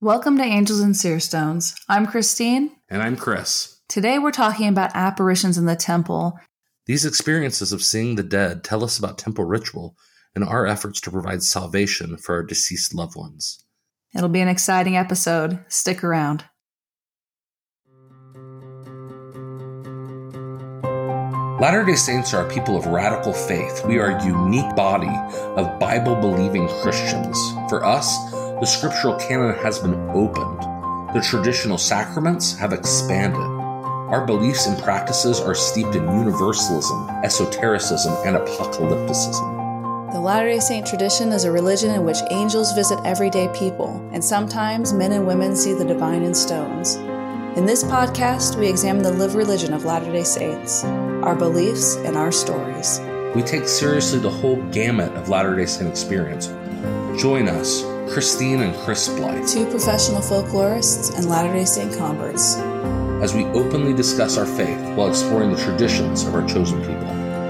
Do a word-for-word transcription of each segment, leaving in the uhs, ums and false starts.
Welcome to Angels and Seer Stones. I'm Christine. And I'm Chris. Today we're talking about apparitions in the temple. These experiences of seeing the dead tell us about temple ritual and our efforts to provide salvation for our deceased loved ones. It'll be an exciting episode. Stick around. Latter-day Saints are a people of radical faith. We are a unique body of Bible-believing Christians. For us, the scriptural canon has been opened. The traditional sacraments have expanded. Our beliefs and practices are steeped in universalism, esotericism, and apocalypticism. The Latter-day Saint tradition is a religion in which angels visit everyday people, and sometimes men and women see the divine in stones. In this podcast, we examine the lived religion of Latter-day Saints, our beliefs and our stories. We take seriously the whole gamut of Latter-day Saint experience. Join us, Christine and Chris Blythe, two professional folklorists and Latter-day Saint converts, as we openly discuss our faith while exploring the traditions of our chosen people.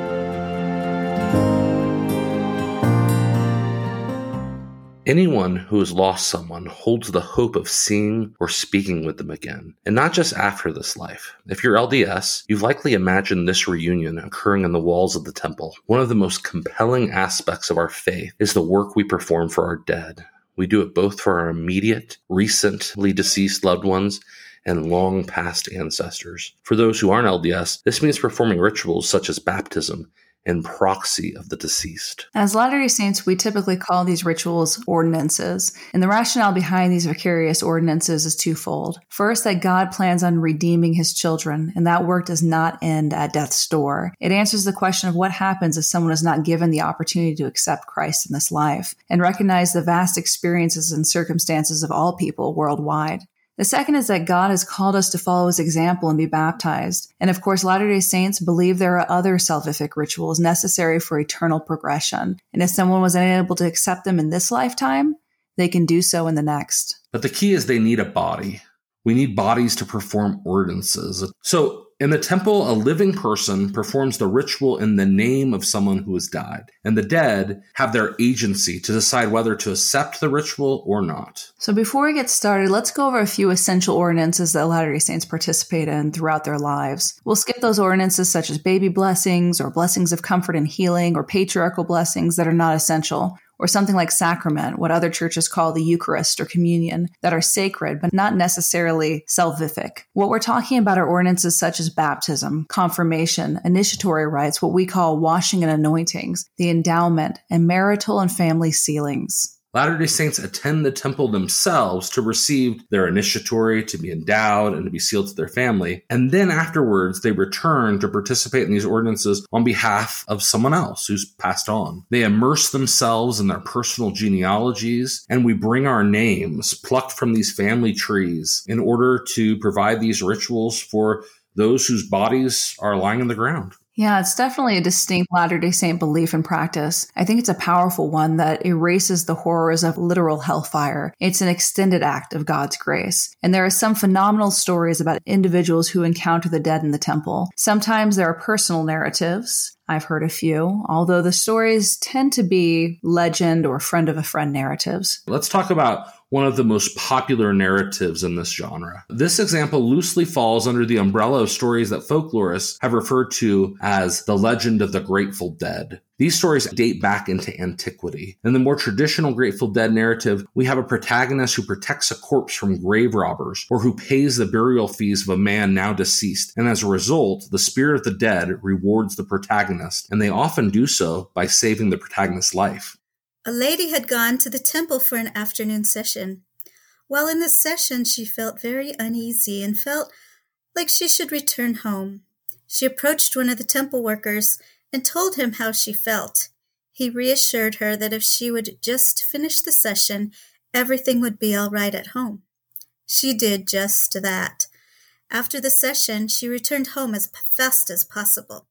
Anyone who has lost someone holds the hope of seeing or speaking with them again, and not just after this life. If you're L D S, you've likely imagined this reunion occurring in the walls of the temple. One of the most compelling aspects of our faith is the work we perform for our dead. We do it both for our immediate, recently deceased loved ones and long past ancestors. For those who aren't L D S, this means performing rituals such as baptism in proxy of the deceased. As Latter-day Saints, we typically call these rituals ordinances, and the rationale behind these vicarious ordinances is twofold. First, that God plans on redeeming his children, and that work does not end at death's door. It answers the question of what happens if someone is not given the opportunity to accept Christ in this life, and recognize the vast experiences and circumstances of all people worldwide. The second is that God has called us to follow his example and be baptized. And of course, Latter-day Saints believe there are other salvific rituals necessary for eternal progression. And if someone was unable to accept them in this lifetime, they can do so in the next. But the key is they need a body. We need bodies to perform ordinances. So in the temple, a living person performs the ritual in the name of someone who has died, and the dead have their agency to decide whether to accept the ritual or not. So before we get started, let's go over a few essential ordinances that Latter-day Saints participate in throughout their lives. We'll skip those ordinances such as baby blessings or blessings of comfort and healing or patriarchal blessings that are not essential, or something like sacrament, what other churches call the Eucharist or communion, that are sacred but not necessarily salvific. What we're talking about are ordinances such as baptism, confirmation, initiatory rites, what we call washing and anointings, the endowment, and marital and family sealings. Latter-day Saints attend the temple themselves to receive their initiatory, to be endowed, and to be sealed to their family. And then afterwards, they return to participate in these ordinances on behalf of someone else who's passed on. They immerse themselves in their personal genealogies, and we bring our names plucked from these family trees in order to provide these rituals for those whose bodies are lying in the ground. Yeah, it's definitely a distinct Latter-day Saint belief and practice. I think it's a powerful one that erases the horrors of literal hellfire. It's an extended act of God's grace. And there are some phenomenal stories about individuals who encounter the dead in the temple. Sometimes there are personal narratives. I've heard a few, although the stories tend to be legend or friend of a friend narratives. Let's talk about one of the most popular narratives in this genre. This example loosely falls under the umbrella of stories that folklorists have referred to as the legend of the Grateful Dead. These stories date back into antiquity. In the more traditional Grateful Dead narrative, we have a protagonist who protects a corpse from grave robbers or who pays the burial fees of a man now deceased. And as a result, the spirit of the dead rewards the protagonist, and they often do so by saving the protagonist's life. A lady had gone to the temple for an afternoon session. While in the session, she felt very uneasy and felt like she should return home. She approached one of the temple workers and told him how she felt. He reassured her that if she would just finish the session, everything would be all right at home. She did just that. After the session, she returned home as fast as possible.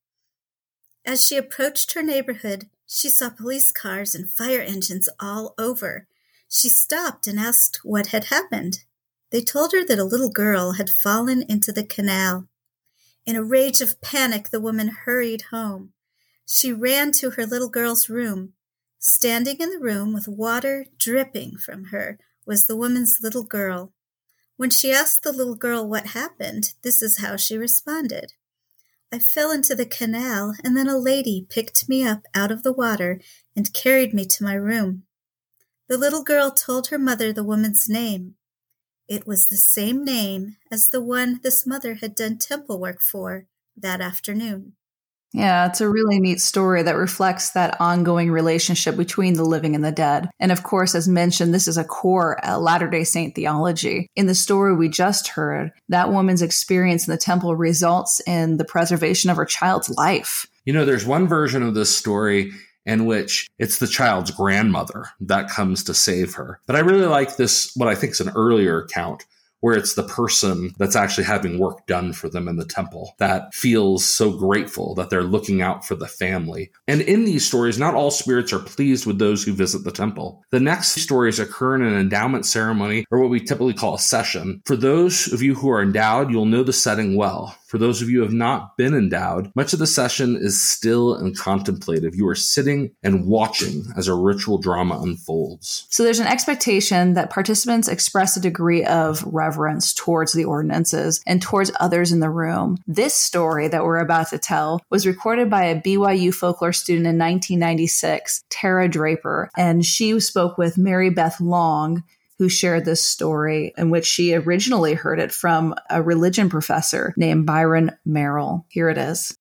As she approached her neighborhood, she saw police cars and fire engines all over. She stopped and asked what had happened. They told her that a little girl had fallen into the canal. In a rage of panic, the woman hurried home. She ran to her little girl's room. Standing in the room with water dripping from her was the woman's little girl. When she asked the little girl what happened, this is how she responded. I fell into the canal, and then a lady picked me up out of the water and carried me to my room. The little girl told her mother the woman's name. It was the same name as the one this mother had done temple work for that afternoon. Yeah, it's a really neat story that reflects that ongoing relationship between the living and the dead. And of course, as mentioned, this is a core uh, Latter-day Saint theology. In the story we just heard, that woman's experience in the temple results in the preservation of her child's life. You know, there's one version of this story in which it's the child's grandmother that comes to save her. But I really like this, what I think is an earlier account, where it's the person that's actually having work done for them in the temple that feels so grateful that they're looking out for the family. And in these stories, not all spirits are pleased with those who visit the temple. The next stories occur in an endowment ceremony, or what we typically call a session. For those of you who are endowed, you'll know the setting well. For those of you who have not been endowed, much of the session is still and contemplative. You are sitting and watching as a ritual drama unfolds. So there's an expectation that participants express a degree of reverence towards the ordinances and towards others in the room. This story that we're about to tell was recorded by a B Y U folklore student in nineteen ninety-six, Tara Draper, and she spoke with Mary Beth Long, who shared this story, in which she originally heard it from a religion professor named Byron Merrill. Here it is.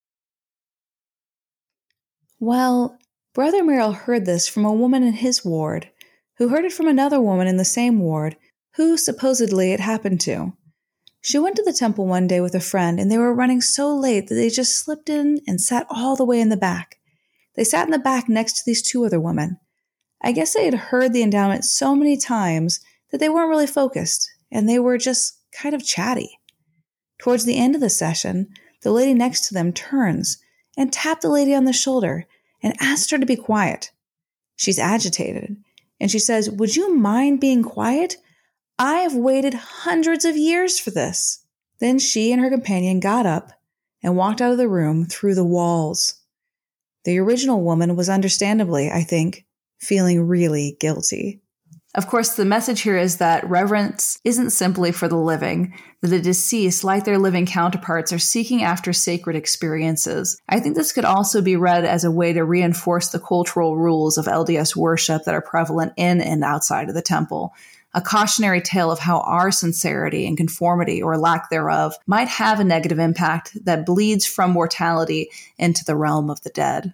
Well, Brother Merrill heard this from a woman in his ward, who heard it from another woman in the same ward, who supposedly it happened to. She went to the temple one day with a friend, and they were running so late that they just slipped in and sat all the way in the back. They sat in the back next to these two other women. I guess they had heard the endowment so many times that they weren't really focused, and they were just kind of chatty. Towards the end of the session, the lady next to them turns and tapped the lady on the shoulder and asked her to be quiet. She's agitated, and she says, "Would you mind being quiet? I have waited hundreds of years for this." Then she and her companion got up and walked out of the room through the walls. The original woman was understandably, I think, feeling really guilty. Of course, the message here is that reverence isn't simply for the living, that the deceased, like their living counterparts, are seeking after sacred experiences. I think this could also be read as a way to reinforce the cultural rules of L D S worship that are prevalent in and outside of the temple. A cautionary tale of how our sincerity and conformity, or lack thereof, might have a negative impact that bleeds from mortality into the realm of the dead.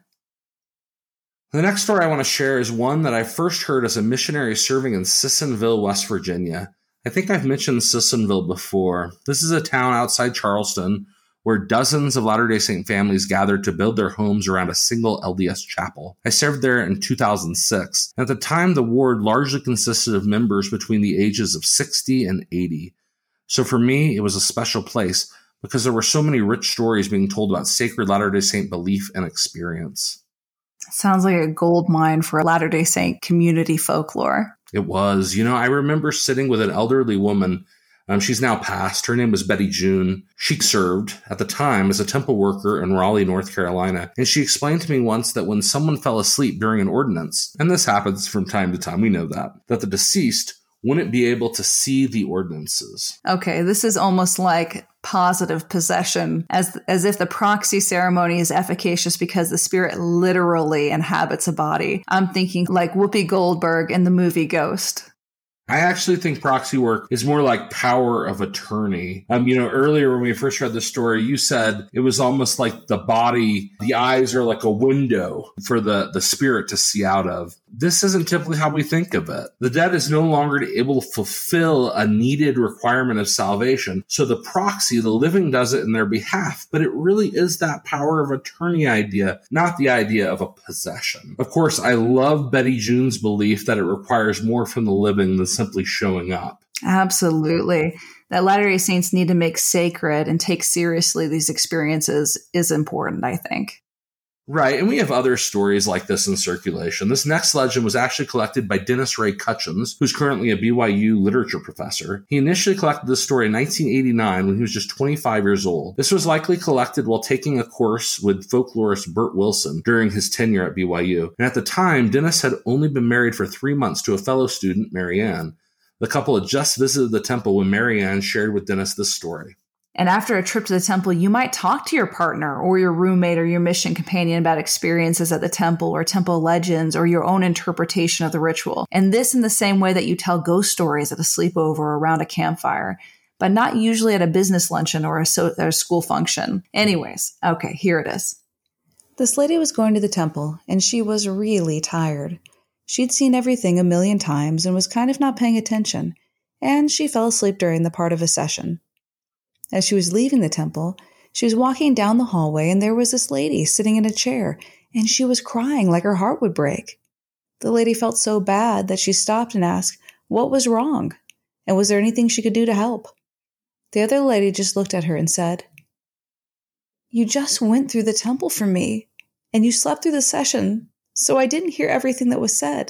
The next story I want to share is one that I first heard as a missionary serving in Sissonville, West Virginia. I think I've mentioned Sissonville before. This is a town outside Charleston where dozens of Latter-day Saint families gathered to build their homes around a single L D S chapel. I served there in two thousand six. At the time, the ward largely consisted of members between the ages of sixty and eighty. So for me, it was a special place because there were so many rich stories being told about sacred Latter-day Saint belief and experience. Sounds like a gold mine for Latter-day Saint community folklore. It was. You know, I remember sitting with an elderly woman. Um, she's now passed. Her name was Betty June. She served at the time as a temple worker in Raleigh, North Carolina. And she explained to me once that when someone fell asleep during an ordinance, and this happens from time to time, we know that, that the deceased wouldn't be able to see the ordinances. Okay, this is almost like positive possession, as as if the proxy ceremony is efficacious because the spirit literally inhabits a body. I'm thinking like Whoopi Goldberg in the movie Ghost. I actually think proxy work is more like power of attorney. Um, you know, earlier when we first read the story, you said it was almost like the body, the eyes are like a window for the, the spirit to see out of. This isn't typically how we think of it. The dead is no longer able to fulfill a needed requirement of salvation. So the proxy, the living, does it in their behalf. But it really is that power of attorney idea, not the idea of a possession. Of course, I love Betty June's belief that it requires more from the living than simply showing up. Absolutely. That Latter-day Saints need to make sacred and take seriously these experiences is important, I think. Right, and we have other stories like this in circulation. This next legend was actually collected by Dennis Ray Cutchins, who's currently a B Y U literature professor. He initially collected this story in nineteen eighty-nine when he was just twenty-five years old. This was likely collected while taking a course with folklorist Bert Wilson during his tenure at B Y U. And at the time, Dennis had only been married for three months to a fellow student, Mary Ann. The couple had just visited the temple when Marianne shared with Dennis this story. And after a trip to the temple, you might talk to your partner or your roommate or your mission companion about experiences at the temple or temple legends or your own interpretation of the ritual. And this in the same way that you tell ghost stories at a sleepover or around a campfire, but not usually at a business luncheon or a, so- or a school function. Anyways, okay, here it is. This lady was going to the temple, and she was really tired. She'd seen everything a million times and was kind of not paying attention, and she fell asleep during the part of a session. As she was leaving the temple, she was walking down the hallway, and there was this lady sitting in a chair, and she was crying like her heart would break. The lady felt so bad that she stopped and asked what was wrong, and was there anything she could do to help. The other lady just looked at her and said, "You just went through the temple for me, and you slept through the session, so I didn't hear everything that was said."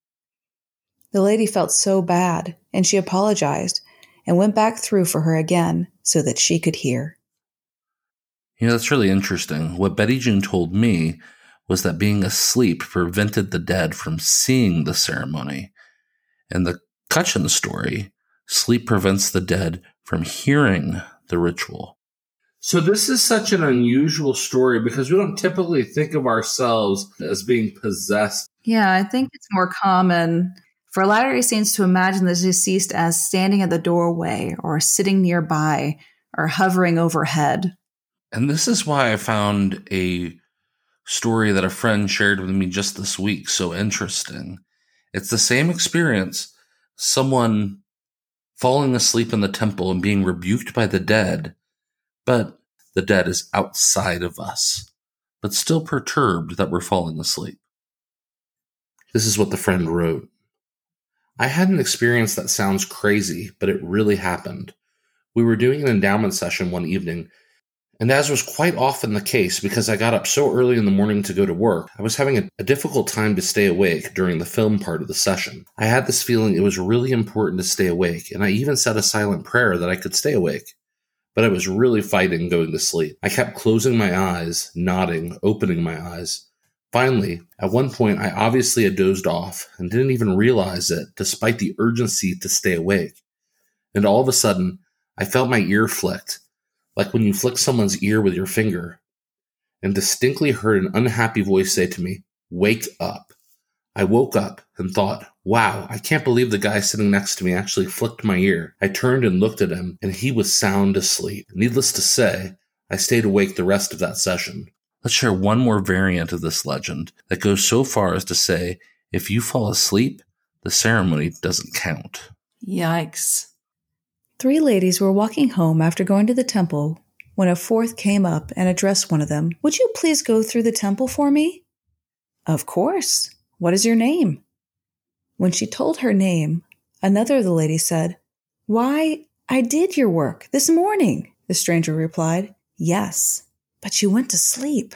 The lady felt so bad, and she apologized and went back through for her again so that she could hear. You know, that's really interesting. What Betty June told me was that being asleep prevented the dead from seeing the ceremony. In the Cutchin story, sleep prevents the dead from hearing the ritual. So this is such an unusual story because we don't typically think of ourselves as being possessed. Yeah, I think it's more common for Latter-day Saints to imagine the deceased as standing at the doorway or sitting nearby or hovering overhead. And this is why I found a story that a friend shared with me just this week so interesting. It's the same experience, someone falling asleep in the temple and being rebuked by the dead, but the dead is outside of us, but still perturbed that we're falling asleep. This is what the friend wrote. I had an experience that sounds crazy, but it really happened. We were doing an endowment session one evening, and as was quite often the case because I got up so early in the morning to go to work, I was having a, a difficult time to stay awake during the film part of the session. I had this feeling it was really important to stay awake, and I even said a silent prayer that I could stay awake. But I was really fighting going to sleep. I kept closing my eyes, nodding, opening my eyes. Finally, at one point, I obviously had dozed off and didn't even realize it, despite the urgency to stay awake. And all of a sudden, I felt my ear flicked, like when you flick someone's ear with your finger, and distinctly heard an unhappy voice say to me, "Wake up." I woke up and thought, wow, I can't believe the guy sitting next to me actually flicked my ear. I turned and looked at him, and he was sound asleep. Needless to say, I stayed awake the rest of that session. Let's share one more variant of this legend that goes so far as to say, if you fall asleep, the ceremony doesn't count. Yikes. Three ladies were walking home after going to the temple when a fourth came up and addressed one of them. "Would you please go through the temple for me?" "Of course. What is your name?" When she told her name, another of the ladies said, "Why, I did your work this morning." The stranger replied, "Yes, but you went to sleep."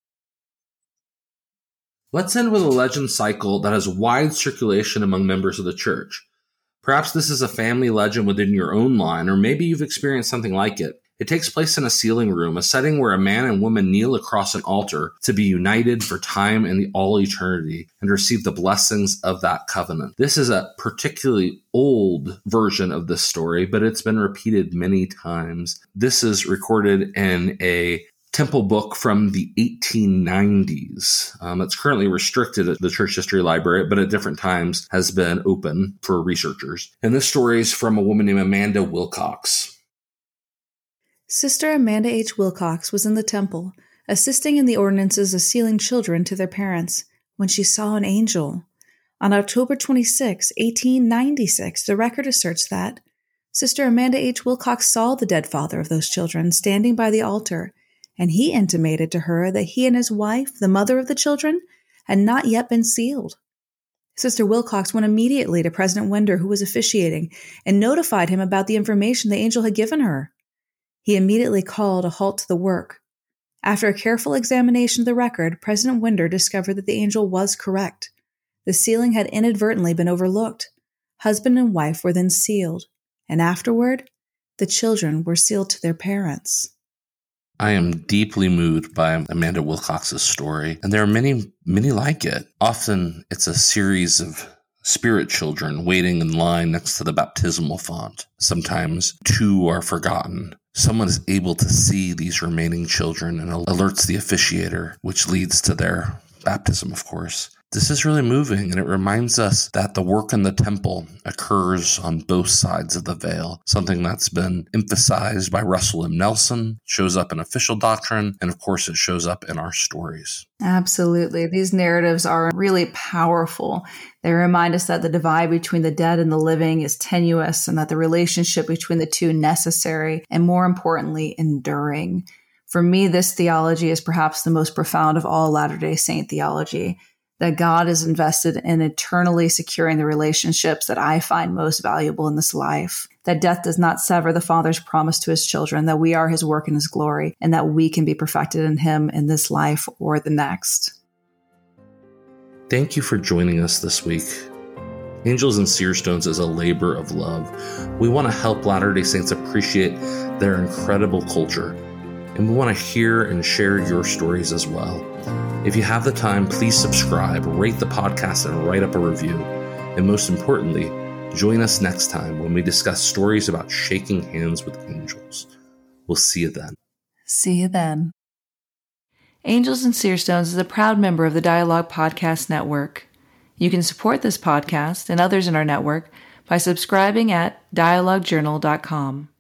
Let's end with a legend cycle that has wide circulation among members of the church. Perhaps this is a family legend within your own line, or maybe you've experienced something like it. It takes place in a sealing room, a setting where a man and woman kneel across an altar to be united for time and all eternity and receive the blessings of that covenant. This is a particularly old version of this story, but it's been repeated many times. This is recorded in a temple book from the eighteen nineties. Um, it's currently restricted at the Church History Library, but at different times has been open for researchers. And this story is from a woman named Amanda Wilcox. Sister Amanda H. Wilcox was in the temple, assisting in the ordinances of sealing children to their parents, when she saw an angel. On October twenty-sixth, eighteen ninety-six, the record asserts that Sister Amanda H. Wilcox saw the dead father of those children standing by the altar, and he intimated to her that he and his wife, the mother of the children, had not yet been sealed. Sister Wilcox went immediately to President Winder, who was officiating, and notified him about the information the angel had given her. He immediately called a halt to the work. After a careful examination of the record, President Winder discovered that the angel was correct. The sealing had inadvertently been overlooked. Husband and wife were then sealed, and afterward, the children were sealed to their parents. I am deeply moved by Amanda Wilcox's story, and there are many, many like it. Often it's a series of spirit children waiting in line next to the baptismal font. Sometimes two are forgotten. Someone is able to see these remaining children and alerts the officiator, which leads to their baptism, of course. This is really moving, and it reminds us that the work in the temple occurs on both sides of the veil, something that's been emphasized by Russell M. Nelson, shows up in official doctrine, and of course it shows up in our stories. Absolutely. These narratives are really powerful. They remind us that the divide between the dead and the living is tenuous, and that the relationship between the two necessary, and more importantly, enduring. For me, this theology is perhaps the most profound of all Latter-day Saint theology, that God is invested in eternally securing the relationships that I find most valuable in this life, that death does not sever the Father's promise to his children, that we are his work in his glory, and that we can be perfected in him in this life or the next. Thank you for joining us this week. Angels and Seer Stones is a labor of love. We want to help Latter-day Saints appreciate their incredible culture, and we want to hear and share your stories as well. If you have the time, please subscribe, rate the podcast, and write up a review. And most importantly, join us next time when we discuss stories about shaking hands with angels. We'll see you then. See you then. Angels and Seer Stones is a proud member of the Dialogue Podcast Network. You can support this podcast and others in our network by subscribing at dialogue journal dot com.